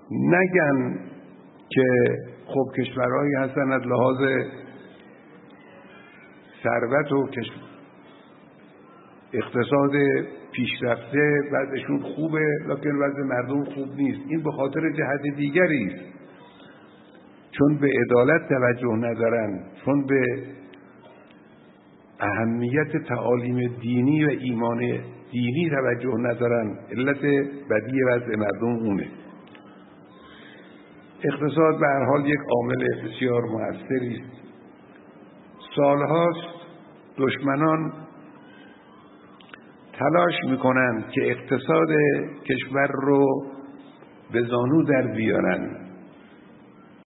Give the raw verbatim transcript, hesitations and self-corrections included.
نگن که خب کشورهایی هستن از لحاظ ثروت و اقتصاد پیشرفته وضعشون خوبه لکن وضع مردم خوب نیست. این به خاطر جهت دیگری است، چون به عدالت توجه ندارن، چون به اهمیت تعالیم دینی و ایمان دینی توجه ندارن. علت بدی وضع مردم اونه. اقتصاد به هر حال یک عامل بسیار مؤثری است. سالهاست دشمنان تلاش میکنن که اقتصاد کشور رو به زانو در بیارن.